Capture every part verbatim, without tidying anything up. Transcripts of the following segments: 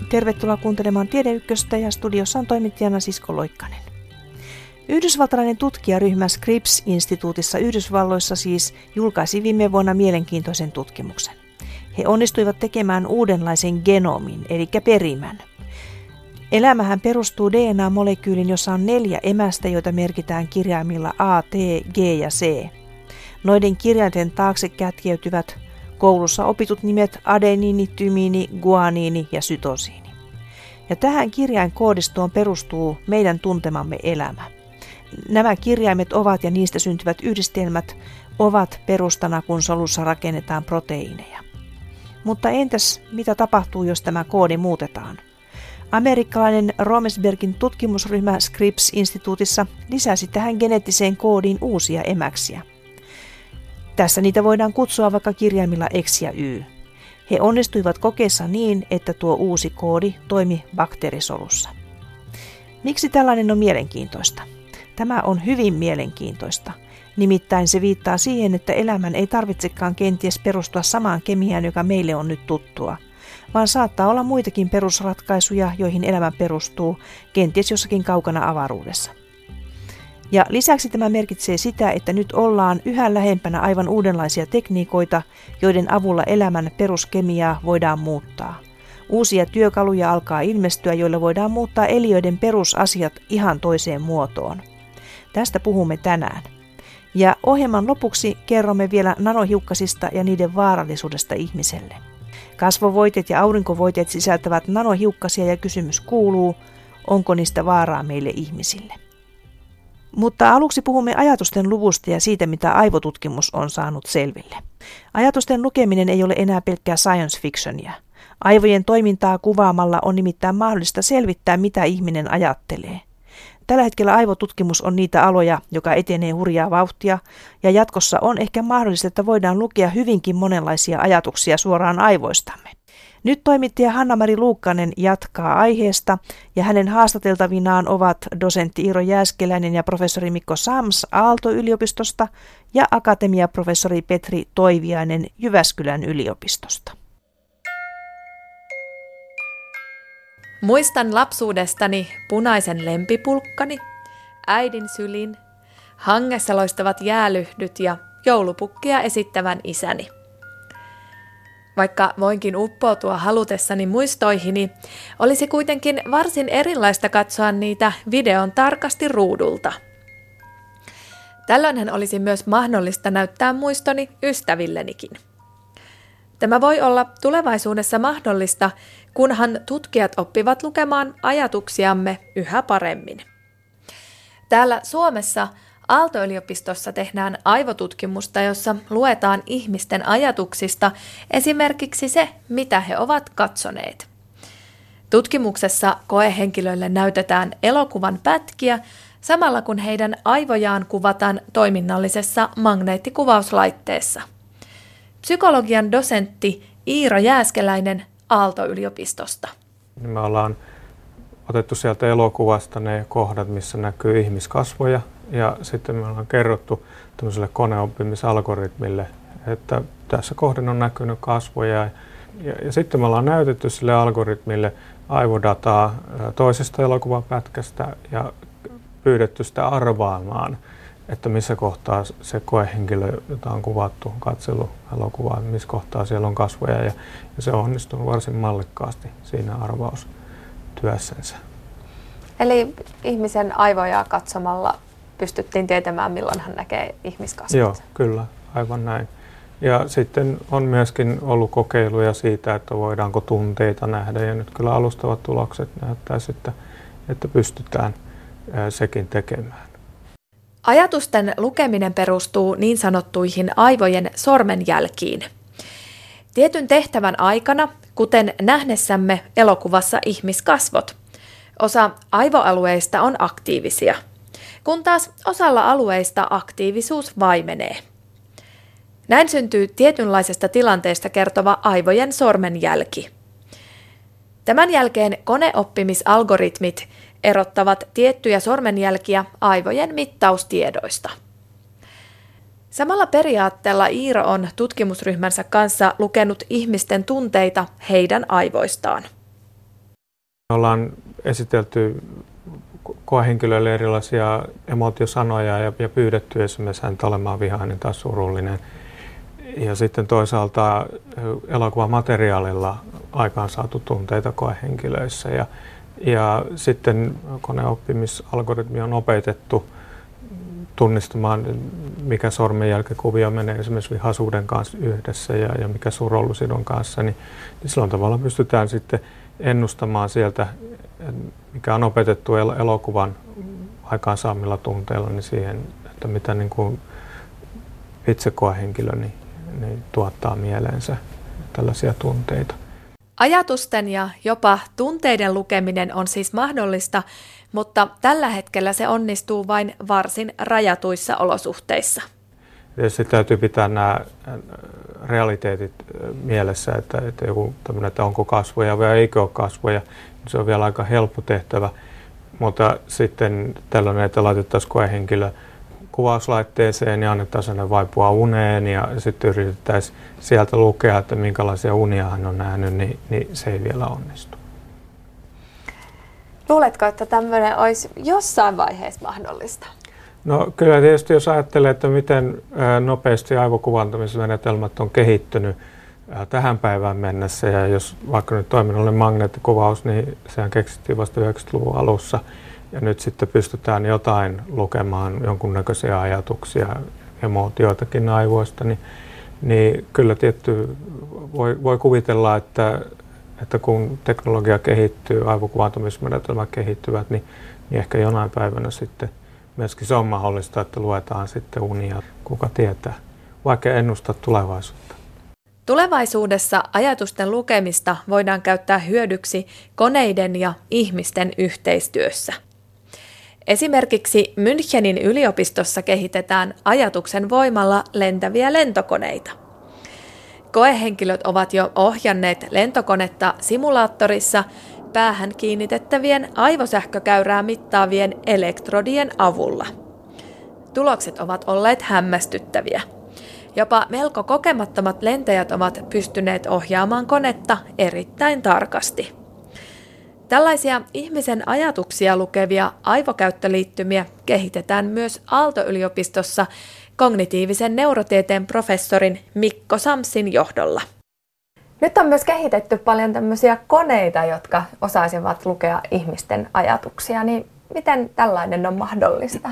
Tervetuloa kuuntelemaan Tiede Ykköstä ja studiossa on toimittajana Sisko Loikkanen. Yhdysvaltalainen tutkijaryhmä Scripps-instituutissa Yhdysvalloissa siis julkaisi viime vuonna mielenkiintoisen tutkimuksen. He onnistuivat tekemään uudenlaisen genomin, eli perimän. Elämähän perustuu D N A-molekyyliin, jossa on neljä emästä, joita merkitään kirjaimilla A, T, G ja C. Noiden kirjainten taakse kätkeytyvät koulussa opitut nimet adeniini, tymiini, guaniini ja sytosiini. Ja tähän kirjainkoodistoon perustuu meidän tuntemamme elämä. Nämä kirjaimet ovat ja niistä syntyvät yhdistelmät ovat perustana, kun solussa rakennetaan proteiineja. Mutta entäs mitä tapahtuu, jos tämä koodi muutetaan? Amerikkalainen Romesbergin tutkimusryhmä Scripps-instituutissa lisäsi tähän geneettiseen koodiin uusia emäksiä. Tässä niitä voidaan kutsua vaikka kirjaimilla X ja Y. He onnistuivat kokeessa niin, että tuo uusi koodi toimi bakteerisolussa. Miksi tällainen on mielenkiintoista? Tämä on hyvin mielenkiintoista. Nimittäin se viittaa siihen, että elämän ei tarvitsekaan kenties perustua samaan kemiaan, joka meille on nyt tuttua, vaan saattaa olla muitakin perusratkaisuja, joihin elämä perustuu, kenties jossakin kaukana avaruudessa. Ja lisäksi tämä merkitsee sitä, että nyt ollaan yhä lähempänä aivan uudenlaisia tekniikoita, joiden avulla elämän peruskemiaa voidaan muuttaa. Uusia työkaluja alkaa ilmestyä, joilla voidaan muuttaa eliöiden perusasiat ihan toiseen muotoon. Tästä puhumme tänään. Ja ohjelman lopuksi kerromme vielä nanohiukkasista ja niiden vaarallisuudesta ihmiselle. Kasvovoiteet ja aurinkovoiteet sisältävät nanohiukkasia ja kysymys kuuluu, onko niistä vaaraa meille ihmisille. Mutta aluksi puhumme ajatusten luvusta ja siitä, mitä aivotutkimus on saanut selville. Ajatusten lukeminen ei ole enää pelkkää science fictionia. Aivojen toimintaa kuvaamalla on nimittäin mahdollista selvittää, mitä ihminen ajattelee. Tällä hetkellä aivotutkimus on niitä aloja, joka etenee hurjaa vauhtia, ja jatkossa on ehkä mahdollista, että voidaan lukea hyvinkin monenlaisia ajatuksia suoraan aivoistamme. Nyt toimittaja Hanna-Mari Luukkanen jatkaa aiheesta, ja hänen haastateltavinaan ovat dosentti Iiro Jääskeläinen ja professori Mikko Sams Aalto-yliopistosta ja akatemiaprofessori Petri Toiviainen Jyväskylän yliopistosta. Muistan lapsuudestani punaisen lempipulkkani, äidin sylin, hangessa loistavat jäälyhdyt ja joulupukkia esittävän isäni. Vaikka voinkin uppoutua halutessani muistoihini, olisi kuitenkin varsin erilaista katsoa niitä videon tarkasti ruudulta. Tällöinhän olisi myös mahdollista näyttää muistoni ystävillenikin. Tämä voi olla tulevaisuudessa mahdollista, kunhan tutkijat oppivat lukemaan ajatuksiamme yhä paremmin. Täällä Suomessa Aalto-yliopistossa tehdään aivotutkimusta, jossa luetaan ihmisten ajatuksista esimerkiksi se, mitä he ovat katsoneet. Tutkimuksessa koehenkilöille näytetään elokuvan pätkiä, samalla kun heidän aivojaan kuvataan toiminnallisessa magneettikuvauslaitteessa. Psykologian dosentti Iiro Jääskeläinen Aalto-yliopistosta. Me ollaan otettu sieltä elokuvasta ne kohdat, missä näkyy ihmiskasvoja, ja sitten me ollaan kerrottu tämmöiselle koneoppimisalgoritmille, että tässä kohden on näkynyt kasvoja. Ja, ja sitten me ollaan näytetty sille algoritmille aivodataa toisesta elokuvapätkästä ja pyydetty sitä arvaamaan, että missä kohtaa se koehenkilö, jota on kuvattu, katsellut elokuvaa, missä kohtaa siellä on kasvoja, ja, ja se on onnistunut varsin mallikkaasti siinä arvaustyössänsä. Eli ihmisen aivoja katsomalla pystyttiin tietämään, milloin hän näkee ihmiskasvot? Joo, kyllä, aivan näin. Ja sitten on myöskin ollut kokeiluja siitä, että voidaanko tunteita nähdä, ja nyt kyllä alustavat tulokset näyttäisi, että, että pystytään sekin tekemään. Ajatusten lukeminen perustuu niin sanottuihin aivojen sormenjälkiin. Tietyn tehtävän aikana, kuten nähnessämme elokuvassa ihmiskasvot, osa aivoalueista on aktiivisia, kun taas osalla alueista aktiivisuus vaimenee. Näin syntyy tietynlaisesta tilanteesta kertova aivojen sormenjälki. Tämän jälkeen koneoppimisalgoritmit erottavat tiettyjä sormenjälkiä aivojen mittaustiedoista. Samalla periaatteella Iiro on tutkimusryhmänsä kanssa lukenut ihmisten tunteita heidän aivoistaan. Ollaan esitelty koehenkilöille erilaisia emotiosanoja ja, ja pyydetty esimerkiksi häntä olemaan vihainen tai surullinen. Ja sitten toisaalta elokuvamateriaalilla aikaansaatu tunteita koehenkilöissä. Ja, ja sitten koneoppimisalgoritmi on opetettu tunnistamaan, mikä sormenjälkikuvio menee esimerkiksi vihaisuuden kanssa yhdessä ja, ja mikä surullisuuden kanssa. Niin, niin silloin tavalla pystytään sitten ennustamaan sieltä, mikä on opetettu elokuvan aikaansaamilla tunteilla, niin siihen, että mitä niin kuin itse koehenkilö niin, niin tuottaa mieleensä tällaisia tunteita. Ajatusten ja jopa tunteiden lukeminen on siis mahdollista, mutta tällä hetkellä se onnistuu vain varsin rajatuissa olosuhteissa. Tietysti täytyy pitää nämä realiteetit mielessä, että, että, joku että onko kasvoja vai eikö ole kasvoja, se on vielä aika helppo tehtävä. Mutta sitten tällainen, että laitettaisiin koehenkilö kuvauslaitteeseen ja annettaisiin hänen vaipua uneen ja sitten yritettäisiin sieltä lukea, että minkälaisia unia hän on nähnyt, niin, niin se ei vielä onnistu. Luuletko, että tämmöinen olisi jossain vaiheessa mahdollista? No kyllä tietysti jos ajattelee, että miten nopeasti aivokuvantamismenetelmät on kehittynyt tähän päivään mennessä ja jos vaikka nyt toiminnallinen magneettikuvaus, niin sehän keksittiin vasta yhdeksänkymmentäluvun alussa ja nyt sitten pystytään jotain lukemaan jonkunnäköisiä ajatuksia, emootioitakin aivoista, niin, niin kyllä tietty voi, voi kuvitella, että, että kun teknologia kehittyy, aivokuvantamismenetelmät kehittyvät, niin, niin ehkä jonain päivänä sitten myöskin se on mahdollista, että luetaan sitten unia, kuka tietää, vaikka ennustaa tulevaisuutta. Tulevaisuudessa ajatusten lukemista voidaan käyttää hyödyksi koneiden ja ihmisten yhteistyössä. Esimerkiksi Münchenin yliopistossa kehitetään ajatuksen voimalla lentäviä lentokoneita. Koehenkilöt ovat jo ohjanneet lentokonetta simulaattorissa päähän kiinnitettävien aivosähkökäyrää mittaavien elektrodien avulla. Tulokset ovat olleet hämmästyttäviä. Jopa melko kokemattomat lentäjät ovat pystyneet ohjaamaan konetta erittäin tarkasti. Tällaisia ihmisen ajatuksia lukevia aivokäyttöliittymiä kehitetään myös Aalto-yliopistossa kognitiivisen neurotieteen professorin Mikko Samsin johdolla. Nyt on myös kehitetty paljon tämmöisiä koneita, jotka osaisivat lukea ihmisten ajatuksia, niin miten tällainen on mahdollista?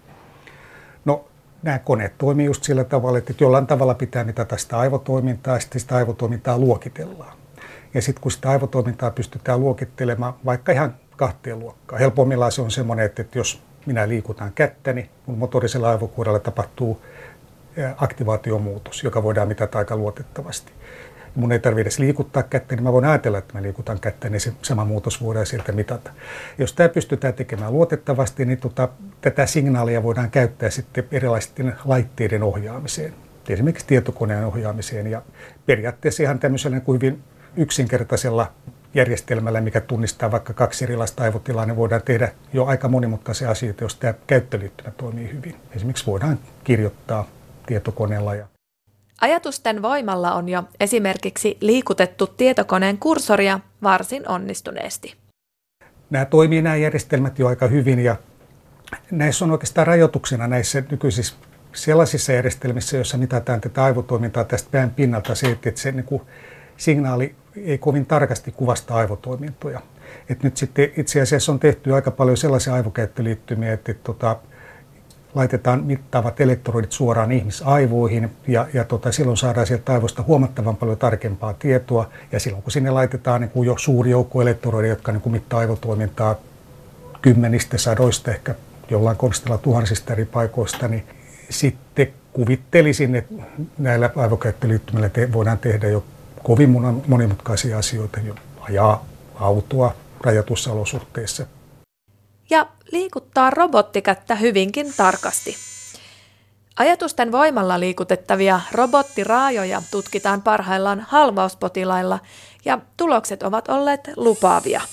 No, nämä koneet toimii just sillä tavalla, että jollain tavalla pitää mitata sitä aivotoimintaa ja sitten sitä aivotoimintaa luokitellaan. Ja sitten kun sitä aivotoimintaa pystytään luokittelemaan vaikka ihan kahteen luokkaan. Helpommillaan se on semmoinen, että jos minä liikutan kättäni, mun motorisella aivokuorella tapahtuu aktivaatiomuutos, joka voidaan mitata aika luotettavasti. Mun ei tarvitse edes liikuttaa kättä, niin mä voin ajatella, että mä liikutan kättä, niin se sama muutos voidaan sieltä mitata. Jos tämä pystytään tekemään luotettavasti, niin tota, tätä signaalia voidaan käyttää sitten erilaisten laitteiden ohjaamiseen, esimerkiksi tietokoneen ohjaamiseen. Ja periaatteessa ihan tämmöisellä niin kuin hyvin yksinkertaisella järjestelmällä, mikä tunnistaa vaikka kaksi erilaista aivotilaa, niin voidaan tehdä jo aika monimutkaisia asioita, jos tämä käyttöliittymä toimii hyvin. Esimerkiksi voidaan kirjoittaa tietokoneella. Ja Ajatusten voimalla on jo esimerkiksi liikutettu tietokoneen kursoria varsin onnistuneesti. Nämä toimii nämä järjestelmät jo aika hyvin ja näissä on oikeastaan rajoituksena näissä nykyisissä sellaisissa järjestelmissä, joissa mitataan tätä aivotoimintaa tästä pään pinnalta se, että se niin kuin signaali ei kovin tarkasti kuvasta aivotoimintoja. Et nyt sitten itse asiassa on tehty aika paljon sellaisia aivokäyttöliittymiä, että, että tota, laitetaan mittaavat elektrodit suoraan ihmisaivoihin ja, ja tota, silloin saadaan sieltä aivoista huomattavan paljon tarkempaa tietoa. Ja silloin kun sinne laitetaan niin kuin jo suuri joukko elektrodeja, jotka niin kuin mittaa aivotoimintaa kymmenistä, sadoista, ehkä jollain konstilla tuhansista eri paikoista, niin sitten kuvittelisin, että näillä aivokäyttöliittymillä te, voidaan tehdä jo kovin monimutkaisia asioita, jo ajaa autoa rajatuissa olosuhteissa. Ja liikuttaa robottikättä hyvinkin tarkasti. Ajatusten voimalla liikutettavia robottiraajoja tutkitaan parhaillaan halvauspotilailla ja tulokset ovat olleet lupaavia.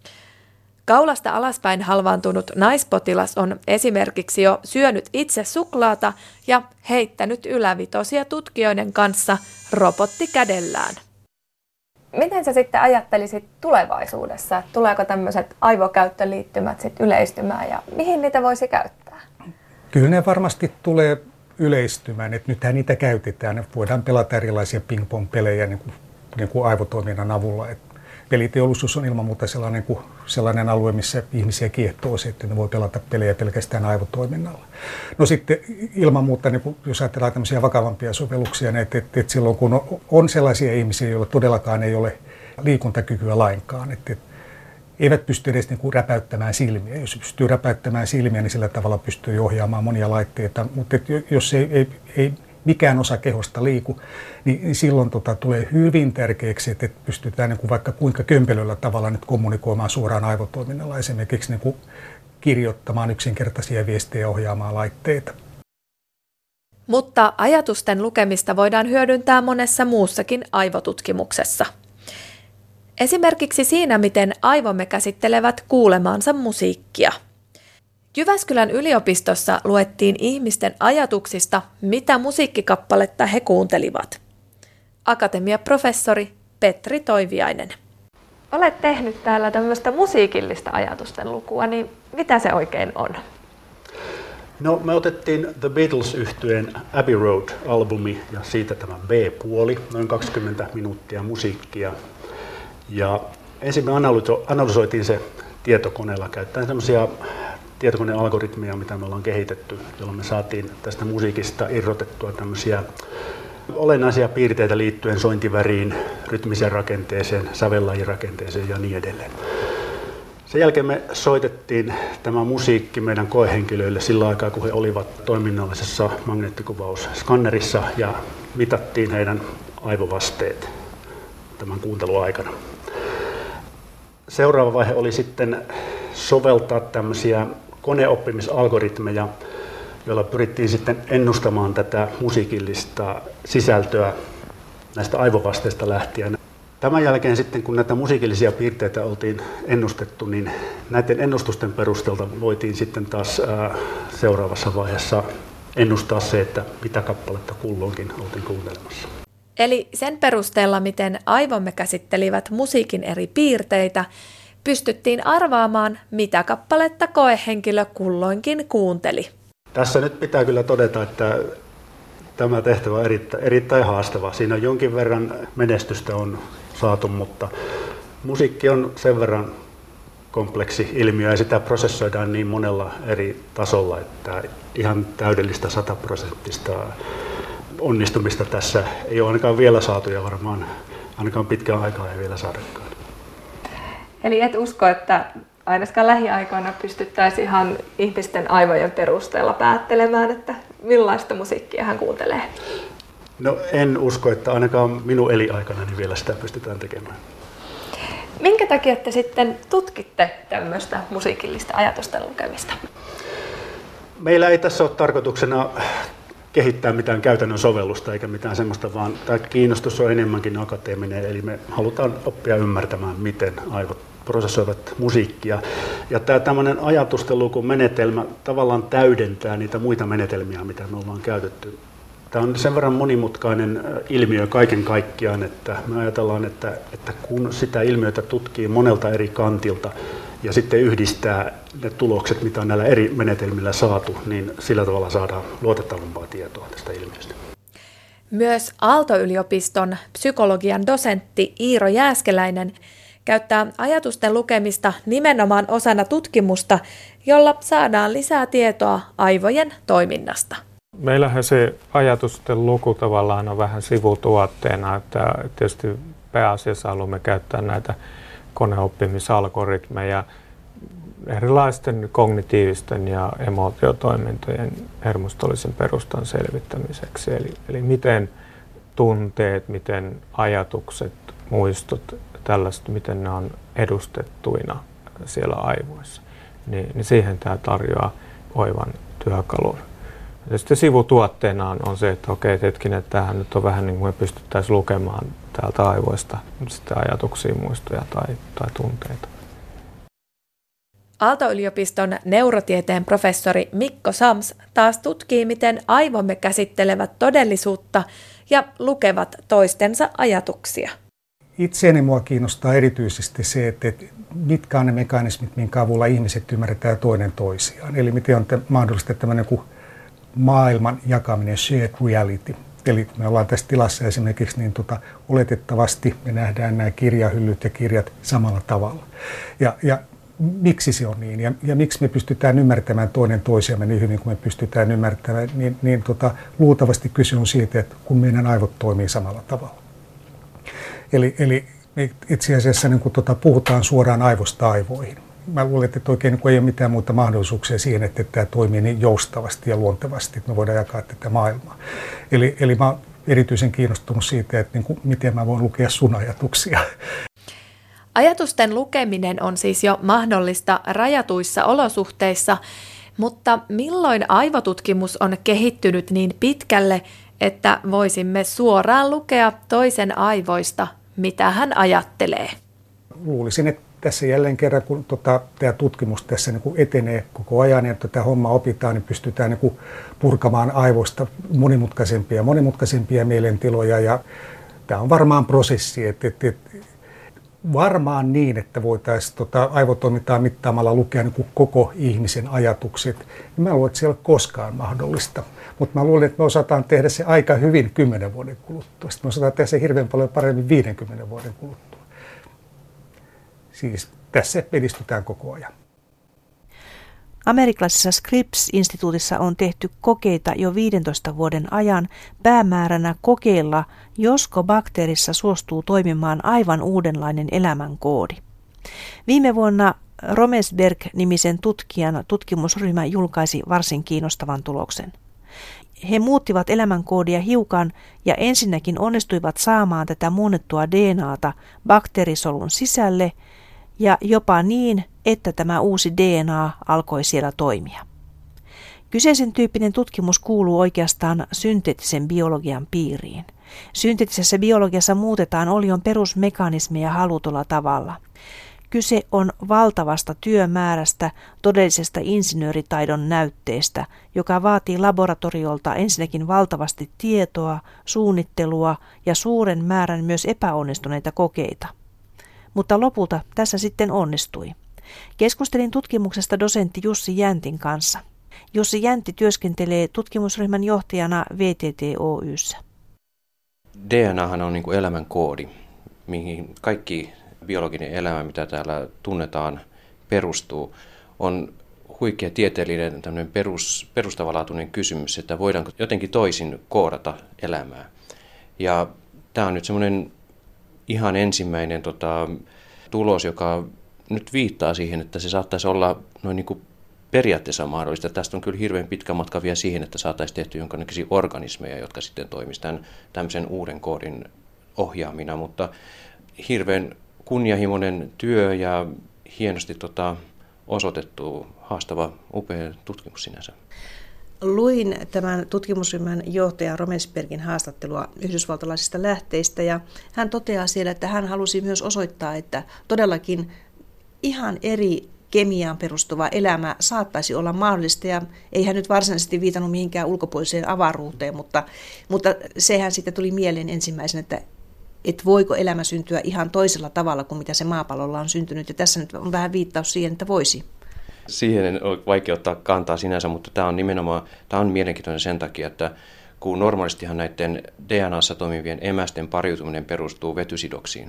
Kaulasta alaspäin halvaantunut naispotilas on esimerkiksi jo syönyt itse suklaata ja heittänyt ylävitosia tutkijoiden kanssa robottikädellään. Miten sä sitten ajattelisit tulevaisuudessa, että tuleeko tämmöiset aivokäyttöliittymät sitten yleistymään ja mihin niitä voisi käyttää? Kyllä ne varmasti tulee yleistymään, että nythän niitä käytetään. Ne voidaan pelata erilaisia ping-pong-pelejä niin kuin, niin kuin aivotoiminnan avulla. Et peliteollisuus on ilman muuta sellainen, kuin, sellainen alue, missä ihmisiä kiehtoo se, että ne voi pelata pelejä pelkästään aivotoiminnalla. No sitten ilman muuta, niin kuin, jos ajatellaan tämmöisiä vakavampia sovelluksia, että, että, että silloin kun on sellaisia ihmisiä, joilla todellakaan ei ole liikuntakykyä lainkaan, että, että eivät pysty edes niin kuin räpäyttämään silmiä. Jos pystyy räpäyttämään silmiä, niin sillä tavalla pystyy ohjaamaan monia laitteita, mutta jos ei, ei, ei mikään osa kehosta liiku, niin silloin tota, tulee hyvin tärkeäksi, että pystytään niin kuin vaikka kuinka kömpelöllä tavalla nyt kommunikoimaan suoraan aivotoiminnalla, esimerkiksi niin kuin kirjoittamaan yksinkertaisia viestejä ja ohjaamaan laitteita. Mutta ajatusten lukemista voidaan hyödyntää monessa muussakin aivotutkimuksessa. Esimerkiksi siinä, miten aivomme käsittelevät kuulemaansa musiikkia. Jyväskylän yliopistossa luettiin ihmisten ajatuksista, mitä musiikkikappaletta he kuuntelivat. Akatemiaprofessori Petri Toiviainen. Olet tehnyt täällä tämmöistä musiikillista ajatusten lukua, niin mitä se oikein on? No, me otettiin The Beatles-yhtyeen Abbey Road-albumi ja siitä tämä B-puoli, noin kaksikymmentä minuuttia musiikkia. Ja ensin me analysoitiin se tietokoneella käyttäen sellaisia tietokonealgoritmeja, mitä me ollaan kehitetty, jolloin me saatiin tästä musiikista irrotettua tämmöisiä olennaisia piirteitä liittyen sointiväriin, rytmiseen rakenteeseen, sävellajirakenteeseen ja niin edelleen. Sen jälkeen me soitettiin tämä musiikki meidän koehenkilöille sillä aikaa, kun he olivat toiminnallisessa magneettikuvausskannerissa ja mitattiin heidän aivovasteet tämän kuuntelun aikana. Seuraava vaihe oli sitten soveltaa tämmöisiä koneoppimisalgoritmeja, joilla pyrittiin sitten ennustamaan tätä musiikillista sisältöä näistä aivovasteista lähtien. Tämän jälkeen sitten, kun näitä musiikillisia piirteitä oltiin ennustettu, niin näiden ennustusten perusteelta voitiin sitten taas ää, seuraavassa vaiheessa ennustaa se, että mitä kappaletta kulloinkin oltiin kuuntelemassa. Eli sen perusteella, miten aivomme käsittelivät musiikin eri piirteitä, pystyttiin arvaamaan, mitä kappaletta koehenkilö kulloinkin kuunteli. Tässä nyt pitää kyllä todeta, että tämä tehtävä on erittäin, erittäin haastava. Siinä on jonkin verran menestystä on saatu, mutta musiikki on sen verran kompleksi ilmiö ja sitä prosessoidaan niin monella eri tasolla, että ihan täydellistä sataprosenttista onnistumista tässä ei ole ainakaan vielä saatu ja varmaan ainakaan pitkään aikaa ei vielä saadakaan. Eli et usko, että ainakaan lähiaikoina pystyttäisiin ihan ihmisten aivojen perusteella päättelemään, että millaista musiikkia hän kuuntelee? No en usko, että ainakaan minun eliaikana niin vielä sitä pystytään tekemään. Minkä takia te sitten tutkitte tämmöistä musiikillista ajatusten lukemista? Meillä ei tässä ole tarkoituksena kehittää mitään käytännön sovellusta eikä mitään semmoista, vaan tämä kiinnostus on enemmänkin akateeminen, eli me halutaan oppia ymmärtämään, miten aivot prosessoivat musiikkia. Ja tämä tämmöinen ajatustenlukumenetelmä tavallaan täydentää niitä muita menetelmiä, mitä me ollaan käytetty. Tämä on sen verran monimutkainen ilmiö kaiken kaikkiaan, että me ajatellaan, että, että kun sitä ilmiötä tutkii monelta eri kantilta ja sitten yhdistää ne tulokset, mitä on näillä eri menetelmillä saatu, niin sillä tavalla saadaan luotettavampaa tietoa tästä ilmiöstä. Myös Aalto-yliopiston psykologian dosentti Iiro Jääskeläinen käyttää ajatusten lukemista nimenomaan osana tutkimusta, jolla saadaan lisää tietoa aivojen toiminnasta. Meillähän se ajatusten luku tavallaan on vähän sivutuotteena, että tietysti pääasiassa haluamme käyttää näitä koneoppimisalgoritmeja erilaisten kognitiivisten ja emootiotoimintojen hermostollisen perustan selvittämiseksi. Eli, eli miten tunteet, miten ajatukset, muistot, tällaiset, miten ne on edustettuina siellä aivoissa. Niin, niin siihen tämä tarjoaa oivan työkalun. Ja sitten sivutuotteena on, on se, että okei, hetkinen, että tämähän nyt on vähän niin kuin me pystyttäisiin lukemaan täältä aivoista sitten ajatuksia, muistoja tai, tai tunteita. Aalto-yliopiston neurotieteen professori Mikko Sams taas tutkii, miten aivomme käsittelevät todellisuutta ja lukevat toistensa ajatuksia. itseäni mua kiinnostaa erityisesti se, että mitkä on ne mekanismit, minkä avulla ihmiset ymmärretään toinen toisiaan. Eli miten on mahdollista tämmöinen kuin maailman jakaminen, shared reality. Eli me ollaan tässä tilassa esimerkiksi, niin tota, oletettavasti me nähdään nämä kirjahyllyt ja kirjat samalla tavalla. Ja, ja miksi se on niin ja, ja miksi me pystytään ymmärtämään toinen toisiamme niin hyvin kuin me pystytään ymmärtämään, niin, niin tota, luultavasti kyse on siitä, että kun meidän aivot toimii samalla tavalla. Eli, eli itse asiassa niin kun tota, puhutaan suoraan aivosta aivoihin. Mä luulen, että oikein niin ei ole mitään muuta mahdollisuuksia siihen, että tämä toimii niin joustavasti ja luontevasti, että me voidaan jakaa tätä maailmaa. Eli, eli mä olen erityisen kiinnostunut siitä, että niin kuin, miten mä voin lukea sun ajatuksia. Ajatusten lukeminen on siis jo mahdollista rajatuissa olosuhteissa, mutta milloin aivotutkimus on kehittynyt niin pitkälle, että voisimme suoraan lukea toisen aivoista, mitä hän ajattelee? Luulisin, että tässä jälleen kerran, kun tota, tämä tutkimus tässä niin kun etenee koko ajan ja tämä homma opitaan, niin pystytään niin kun purkamaan aivoista monimutkaisempia ja monimutkaisempia mielentiloja. Ja tämä on varmaan prosessi, että, että, että varmaan niin, että voitaisiin tota, aivotoimintaa mittaamalla lukea niin kuin koko ihmisen ajatukset. Niin mä luulen, että se ei ole koskaan mahdollista. Mutta mä luulen, että me osataan tehdä se aika hyvin kymmenen vuoden kuluttua. Sitten me osataan tehdä se hirveän paljon paremmin viidenkymmenen vuoden kuluttua. Siis tässä edistytään koko ajan. Amerikkalaisessa Scripps-instituutissa on tehty kokeita jo viidentoista vuoden ajan päämääränä kokeilla, josko bakteerissa suostuu toimimaan aivan uudenlainen elämänkoodi. Viime vuonna Romesberg-nimisen tutkijan tutkimusryhmä julkaisi varsin kiinnostavan tuloksen. He muuttivat elämänkoodia hiukan ja ensinnäkin onnistuivat saamaan tätä muunnettua D N A:ta bakteerisolun sisälle ja jopa niin, että tämä uusi D N A alkoi siellä toimia. Kyseisen tyyppinen tutkimus kuuluu oikeastaan synteettisen biologian piiriin. Synteettisessä biologiassa muutetaan olion perusmekanismeja halutulla tavalla. Kyse on valtavasta työmäärästä, todellisesta insinööritaidon näytteestä, joka vaatii laboratoriolta ensinnäkin valtavasti tietoa, suunnittelua ja suuren määrän myös epäonnistuneita kokeita. Mutta lopulta tässä sitten onnistui. Keskustelin tutkimuksesta dosentti Jussi Jäntin kanssa. Jussi Jäntti työskentelee tutkimusryhmän johtajana V T T Oy:ssä. D N Ahan on niin kuin elämän koodi, mihin kaikki biologinen elämä, mitä täällä tunnetaan, perustuu. On huikea tieteellinen tämmöinen perus, perustavanlaatuinen kysymys, että voidaanko jotenkin toisin koodata elämää. Ja tämä on nyt semmoinen ihan ensimmäinen tota, tulos, joka nyt viittaa siihen, että se saattaisi olla noin niin kuin periaatteessa mahdollista. Tästä on kyllä hirveän pitkä matka vielä siihen, että saataisiin tehty jonkinlaisia organismeja, jotka sitten toimisivat tämmöisen uuden koodin ohjaamina, mutta hirveän kunnianhimoinen työ ja hienosti tota, osoitettu, haastava, upea tutkimus sinänsä. Luin tämän tutkimusryhmän johtajan Romesbergin haastattelua yhdysvaltalaisista lähteistä ja hän toteaa siellä, että hän halusi myös osoittaa, että todellakin ihan eri kemiaan perustuva elämä saattaisi olla mahdollista ja ei hän nyt varsinaisesti viitannut mihinkään ulkopuoliseen avaruuteen, mutta, mutta sehän sitten tuli mieleen ensimmäisenä, että että voiko elämä syntyä ihan toisella tavalla kuin mitä se maapallolla on syntynyt. Ja tässä nyt on vähän viittaus siihen, että voisi. Siihen on vaikea ottaa kantaa sinänsä, mutta tämä on nimenomaan tämä on mielenkiintoinen sen takia, että kun normaalistihan näiden D N A:ssa toimivien emästen pariutuminen perustuu vetysidoksiin.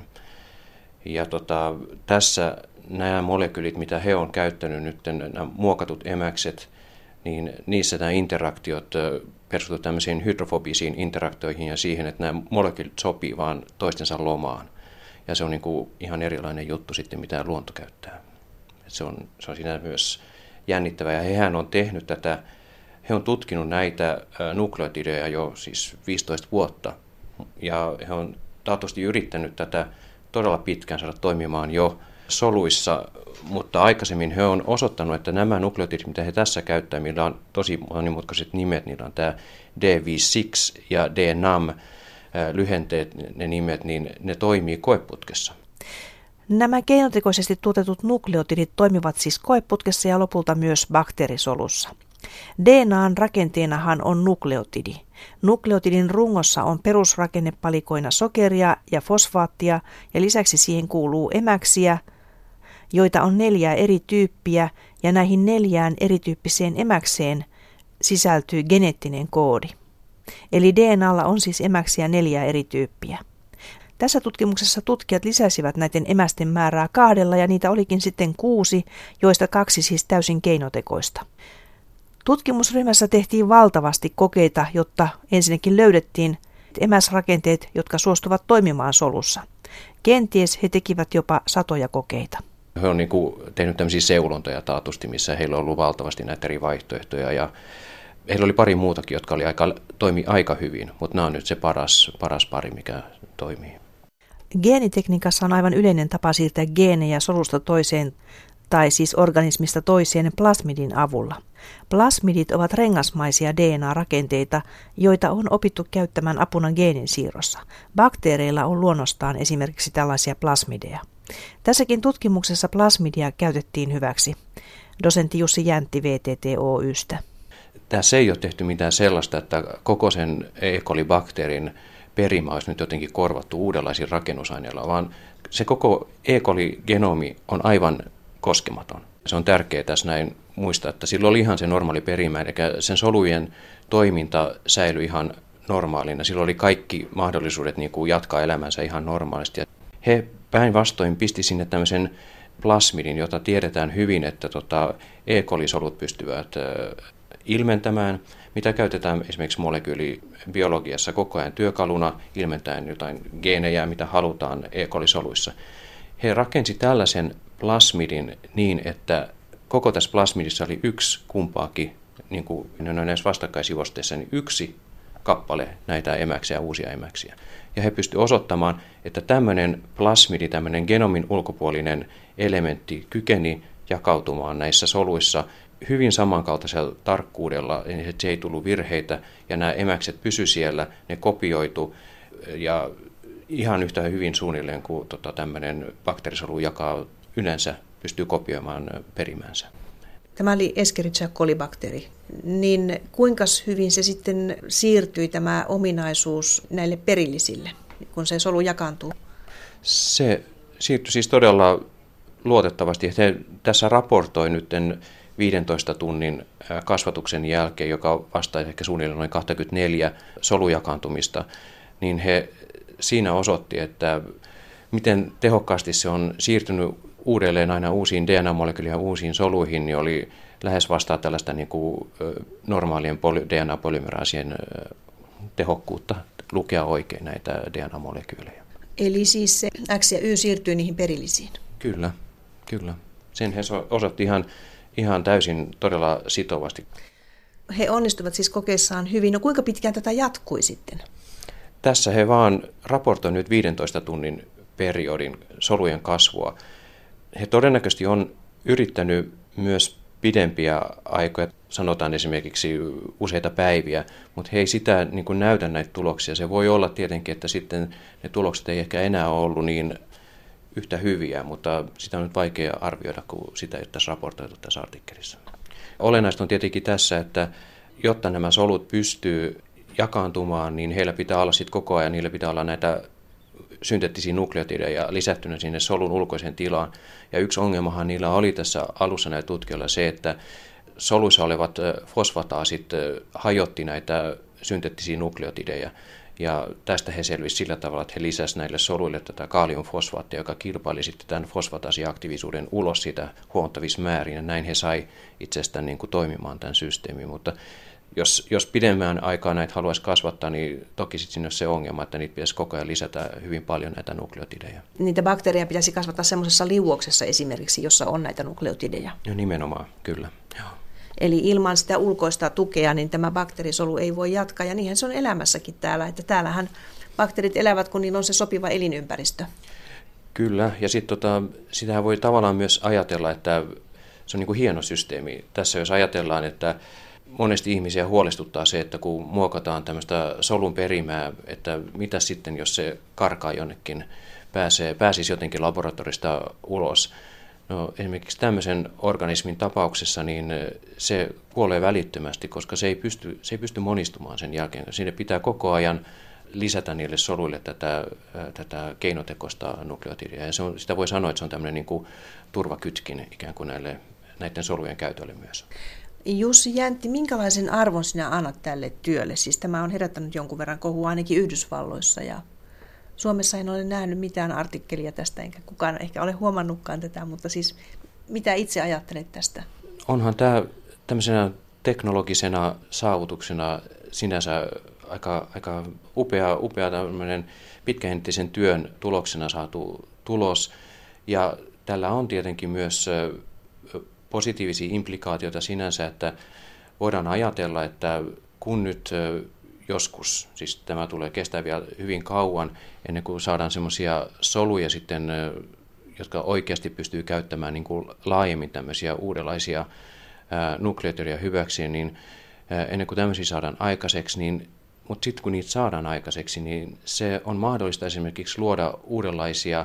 Ja tota, tässä nämä molekyylit, mitä he on käyttänyt nyt, nämä muokatut emäkset, niin niissä nämä interaktiot perustuvat tämmöisiin hydrofobisiin interaktioihin ja siihen, että nämä molekyylit sopii vaan toistensa lomaan. Ja se on niin kuin ihan erilainen juttu sitten, mitä luonto käyttää. Se on, se on siinä myös jännittävää. Ja hehän on tehnyt tätä, he on tutkinut näitä nukleotideja jo siis viisitoista vuotta. Ja he on taatusti yrittänyt tätä todella pitkään saada toimimaan jo soluissa, mutta aikaisemmin he on osoittanut, että nämä nukleotidit, mitä he tässä käyttää, millä on tosi monimutkaiset nimet, niillä on tämä D viisikymmentäkuusi ja D NAM lyhenteet, ne nimet, niin ne toimii koeputkessa. Nämä keinotekoisesti tuotetut nukleotidit toimivat siis koeputkessa ja lopulta myös bakteerisolussa. D N A:n rakenteenahan on nukleotidi. Nukleotidin rungossa on perusrakennepalikoina sokeria ja fosfaattia ja lisäksi siihen kuuluu emäksiä, joita on neljää eri tyyppiä ja näihin neljään erityyppiseen emäkseen sisältyy geneettinen koodi. Eli D N A:lla on siis emäksiä neljää eri tyyppiä. Tässä tutkimuksessa tutkijat lisäsivät näiden emästen määrää kahdella ja niitä olikin sitten kuusi, joista kaksi siis täysin keinotekoista. Tutkimusryhmässä tehtiin valtavasti kokeita, jotta ensinnäkin löydettiin emäsrakenteet, jotka suostuvat toimimaan solussa. Kenties he tekivät jopa satoja kokeita. He on niin kuin tehnyt tämmöisiä seulontoja taatusti, missä heillä on ollut valtavasti näitä eri vaihtoehtoja. Ja heillä oli pari muutakin, jotka oli aika, toimi aika hyvin, mutta nämä on nyt se paras, paras pari, mikä toimii. Geenitekniikassa on aivan yleinen tapa siirtää geenejä solusta toiseen tai siis organismista toiseen plasmidin avulla. Plasmidit ovat rengasmaisia D N A-rakenteita, joita on opittu käyttämään apuna geenin siirrossa. Bakteereilla on luonnostaan esimerkiksi tällaisia plasmideja. Tässäkin tutkimuksessa plasmidia käytettiin hyväksi. Dosentti Jussi Jäntti V T T Oy:stä. Tässä ei ole tehty mitään sellaista, että koko sen E. coli-bakteerin perimä olisi nyt jotenkin korvattu uudenlaisilla rakennusaineilla, vaan se koko E. coli-genomi on aivan koskematon. Se on tärkeää tässä näin muistaa, että sillä oli ihan se normaali perimä, eli sen solujen toiminta säilyi ihan normaalina. Sillä oli kaikki mahdollisuudet niin kuin jatkaa elämänsä ihan normaalisti. He päinvastoin pisti sinne tämmöisen plasmidin, jota tiedetään hyvin, että tota E. coli-solut pystyvät ilmentämään, mitä käytetään esimerkiksi molekyylibiologiassa koko ajan työkaluna ilmentäen jotain geenejä, mitä halutaan E. coli-soluissa. He rakensi tällaisen plasmidin niin, että koko tässä plasmidissa oli yksi kumpaakin, niin kuin näissä vastakkaisivosteissa, niin yksi kappale näitä emäksiä, uusia emäksiä. Ja he pystyivät osoittamaan, että tämmöinen plasmidi, tämmöinen genomin ulkopuolinen elementti kykeni jakautumaan näissä soluissa hyvin samankaltaisella tarkkuudella, että se ei tullut virheitä ja nämä emäkset pysy siellä, ne kopioitu ja ihan yhtä hyvin suunnilleen kuin tota, tämmöinen bakteerisolu jakaa yleensä pystyy kopioimaan perimänsä. Tämä oli Escherichia coli-bakteeri. Niin kuinka hyvin se sitten siirtyi tämä ominaisuus näille perillisille, kun se solu jakaantuu? Se siirtyi siis todella luotettavasti. He tässä raportoi nyt viidentoista tunnin kasvatuksen jälkeen, joka vastaa ehkä suunnilleen noin kaksikymmentäneljä solujakaantumista, niin he siinä osoitti, että miten tehokkaasti se on siirtynyt uudelleen aina uusiin D N A-molekyyliin ja uusiin soluihin, niin oli lähes vastaa tällaista niin kuin normaalien D N A-polymeraasien tehokkuutta lukea oikein näitä D N A-molekyylejä. Eli siis se X ja Y siirtyy niihin perillisiin? Kyllä, kyllä. Sen he osoitti ihan, ihan täysin todella sitovasti. He onnistuivat siis kokeessaan hyvin. No kuinka pitkään tätä jatkui sitten? Tässä he vaan raportoivat nyt viidentoista tunnin periodin solujen kasvua. He todennäköisesti on yrittänyt myös pidempiä aikoja, sanotaan esimerkiksi useita päiviä, mutta he ei sitä niin kuin näytä näitä tuloksia. Se voi olla tietenkin, että sitten ne tulokset ei ehkä enää ole ollut niin yhtä hyviä, mutta sitä on nyt vaikea arvioida, kun sitä ei ole tässä raportoitu tässä artikkelissa. Olennaista on tietenkin tässä, että jotta nämä solut pystyy jakaantumaan, niin heillä pitää olla sitten koko ajan, niillä pitää olla näitä synteettisiä nukleotideja lisättynä sinne solun ulkoiseen tilaan. Ja yksi ongelmahan niillä oli tässä alussa näillä tutkijoilla se, että soluissa olevat fosfataasit hajotti näitä synteettisiä nukleotideja. Ja tästä he selvisivät sillä tavalla, että he lisäsivät näille soluille tätä kaaliumfosfaattia, joka kilpaili sitten tämän fosfataasiaktiivisuuden ulos siitä huomattavissa määrin. Ja näin he sai itsestään niin kuin toimimaan tämän systeemin. Mutta Jos, jos pidemmän aikaa näitä haluaisi kasvattaa, niin toki sitten siinä on se ongelma, että niitä pitäisi koko ajan lisätä hyvin paljon näitä nukleotideja. Niitä bakteereja pitäisi kasvattaa semmoisessa liuoksessa esimerkiksi, jossa on näitä nukleotideja. Ja nimenomaan, kyllä. Joo. Eli ilman sitä ulkoista tukea, niin tämä bakteerisolu ei voi jatkaa. Ja niinhän se on elämässäkin täällä, että täällähän bakteerit elävät, kun niillä on se sopiva elinympäristö. Kyllä, ja sitten tota, sitähän voi tavallaan myös ajatella, että se on niin kuin hieno systeemi. Tässä jos ajatellaan, että monesti ihmisiä huolestuttaa se, että kun muokataan tämmöistä solun perimää, että mitä sitten, jos se karkaa jonnekin, pääsee, pääsisi jotenkin laboratorista ulos, No, esimerkiksi tämmöisen organismin tapauksessa niin se kuolee välittömästi, koska se ei pysty, se ei pysty monistumaan sen jälkeen. Siinä pitää koko ajan lisätä niille soluille tätä, tätä keinotekoista nukleotidia. Ja se on, sitä voi sanoa, että se on tämmöinen niin kuin turvakytkin ikään kuin näille, näiden solujen käytölle myös. Jussi Jäntti, minkälaisen arvon sinä annat tälle työlle? Siis tämä on herättänyt jonkun verran kohua ainakin Yhdysvalloissa ja Suomessa en ole nähnyt mitään artikkelia tästä, enkä kukaan ehkä ole huomannutkaan tätä, mutta siis mitä itse ajattelet tästä? Onhan tämä tämmöisenä teknologisena saavutuksena sinänsä aika, aika upea, upea tämmöinen pitkäjänteisen työn tuloksena saatu tulos. Ja tällä on tietenkin myös positiivisia implikaatioita sinänsä, että voidaan ajatella, että kun nyt joskus, siis tämä tulee kestää vielä hyvin kauan, ennen kuin saadaan semmoisia soluja sitten, jotka oikeasti pystyy käyttämään niin kuin laajemmin tämmöisiä uudenlaisia nukleotideja hyväksi, niin ennen kuin tämmöisiä saadaan aikaiseksi, niin, mutta sitten kun niitä saadaan aikaiseksi, niin se on mahdollista esimerkiksi luoda uudenlaisia,